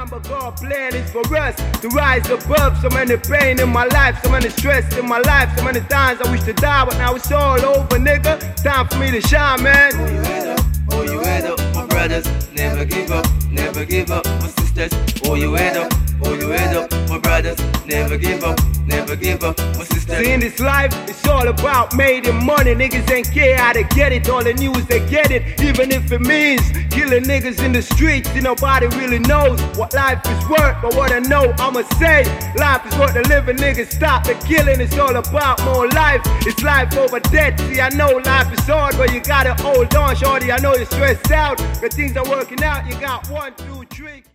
But God's plan is for us to rise above so many pain in my life, so many stress in my life, so many times I wish to die, but now it's all over, nigga. Time for me to shine, man. Hold your head up, my brothers. Never give up, my sisters. Hold your head up, my brothers. Never give up, my sisters. See, in this life, it's all about making money. Niggas ain't care how to get it. All the news, they get it. Even if it means killing niggas in the streets. See, nobody really knows what life is worth. But what I know, I'ma say, life is worth the living. Niggas stop the killing. It's all about more life. It's life over death. See, I know life is hard, but you gotta hold on, shorty. I know you're stressed out, but things are working out. You got 1, 2, 3.